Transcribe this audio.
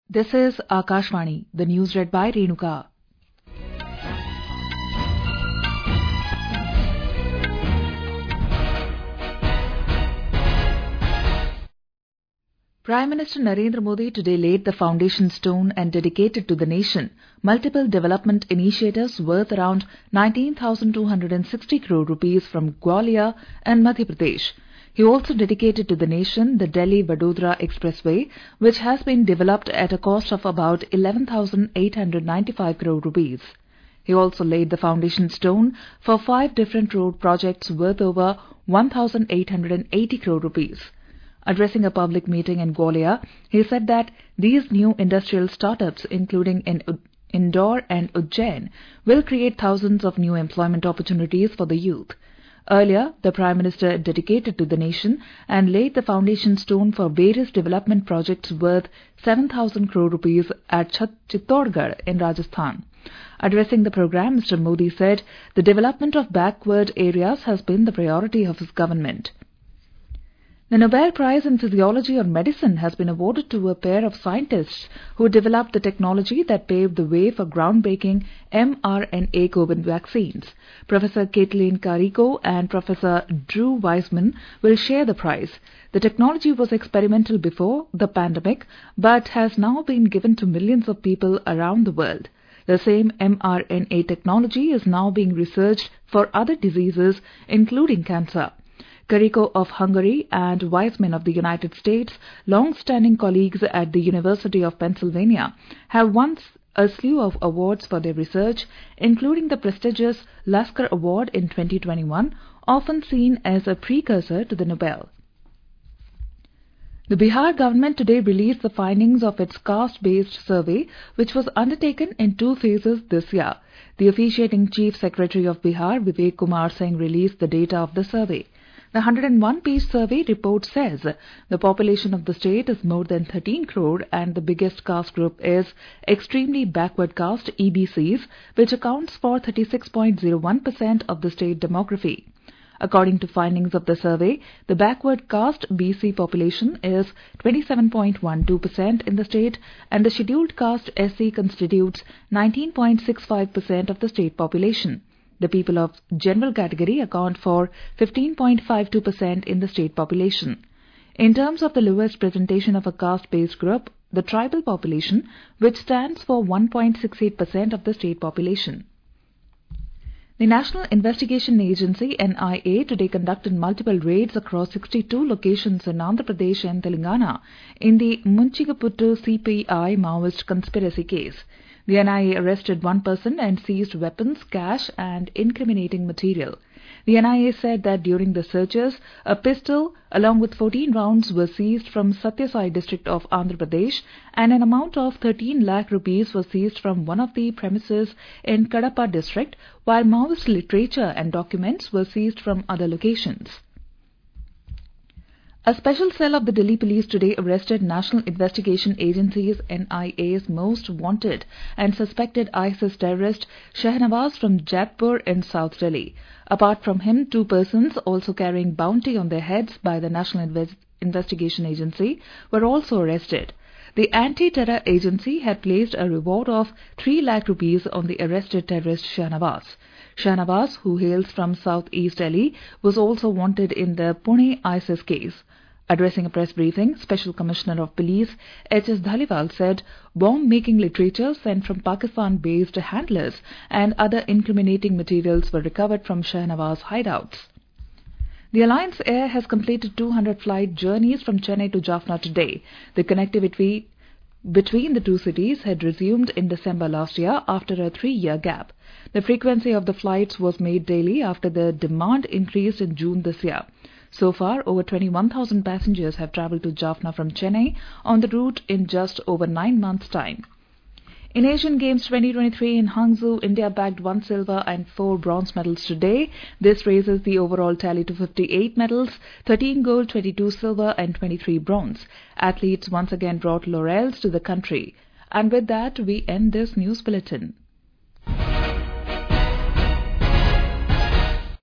This is Akashvani, the news read by Renuka. Prime Minister Narendra Modi today laid the foundation stone and dedicated to the nation multiple development initiatives worth around 19,260 crore rupees from Gwalior and Madhya Pradesh. He also dedicated to the nation the Delhi-Vadodara Expressway, which has been developed at a cost of about 11,895 crore rupees. He also laid the foundation stone for 5 different road projects worth over 1,880 crore rupees. Addressing a public meeting in Gwalior, he said that these new industrial startups, including in Indore and Ujjain, will create thousands of new employment opportunities for the youth. Earlier, the Prime Minister dedicated to the nation and laid the foundation stone for various development projects worth 7,000 crore rupees at Chittorgarh in Rajasthan. Addressing the program, Mr. Modi said the development of backward areas has been the priority of his government. The Nobel Prize in Physiology or Medicine has been awarded to a pair of scientists who developed the technology that paved the way for groundbreaking mRNA COVID vaccines. Professor Kathleen Carrico and Professor Drew Weissman will share the prize. The technology was experimental before the pandemic, but has now been given to millions of people around the world. The same mRNA technology is now being researched for other diseases, including cancer. Carrico of Hungary and Weissman of the United States, long-standing colleagues at the University of Pennsylvania, have won a slew of awards for their research, including the prestigious Lasker Award in 2021, often seen as a precursor to the Nobel. The Bihar government today released the findings of its caste-based survey, which was undertaken in 2 phases this year. The officiating Chief Secretary of Bihar, Vivek Kumar Singh, released the data of the survey. The 101-page survey report says the population of the state is more than 13 crore and the biggest caste group is extremely backward caste EBCs, which accounts for 36.01% of the state demography. According to findings of the survey, the backward caste BC population is 27.12% in the state and the scheduled caste SC constitutes 19.65% of the state population. The people of general category account for 15.52% in the state population. In terms of the lowest presentation of a caste-based group, the tribal population, which stands for 1.68% of the state population. The National Investigation Agency NIA today conducted multiple raids across 62 locations in Andhra Pradesh and Telangana in the Munchigaputtu CPI Maoist conspiracy case. The NIA arrested 1 person and seized weapons, cash and incriminating material. The NIA said that during the searches, a pistol along with 14 rounds were seized from Satyasai district of Andhra Pradesh and an amount of 13 lakh rupees was seized from one of the premises in Kadapa district, while Maoist literature and documents were seized from other locations. A special cell of the Delhi police today arrested National Investigation Agency's NIA's most wanted and suspected ISIS terrorist Shahnawaz from Jadpur in South Delhi. Apart from him, 2 persons also carrying bounty on their heads by the National Investigation Agency were also arrested. The anti-terror agency had placed a reward of 3 lakh rupees on the arrested terrorist Shahnawaz. Shahnawaz, who hails from South-East Delhi, was also wanted in the Pune ISIS case. Addressing a press briefing, Special Commissioner of Police H.S. Dhaliwal said bomb-making literature sent from Pakistan-based handlers and other incriminating materials were recovered from Shahnawaz hideouts. The Alliance Air has completed 200 flight journeys from Chennai to Jaffna today. The connectivity between the 2 cities had resumed in December last year after a 3-year gap. The frequency of the flights was made daily after the demand increased in June this year. So far, over 21,000 passengers have travelled to Jaffna from Chennai on the route in just over 9 months' time. In Asian Games 2023 in Hangzhou, India bagged 1 silver and 4 bronze medals today. This raises the overall tally to 58 medals, 13 gold, 22 silver and 23 bronze. Athletes once again brought laurels to the country. And with that, we end this news bulletin.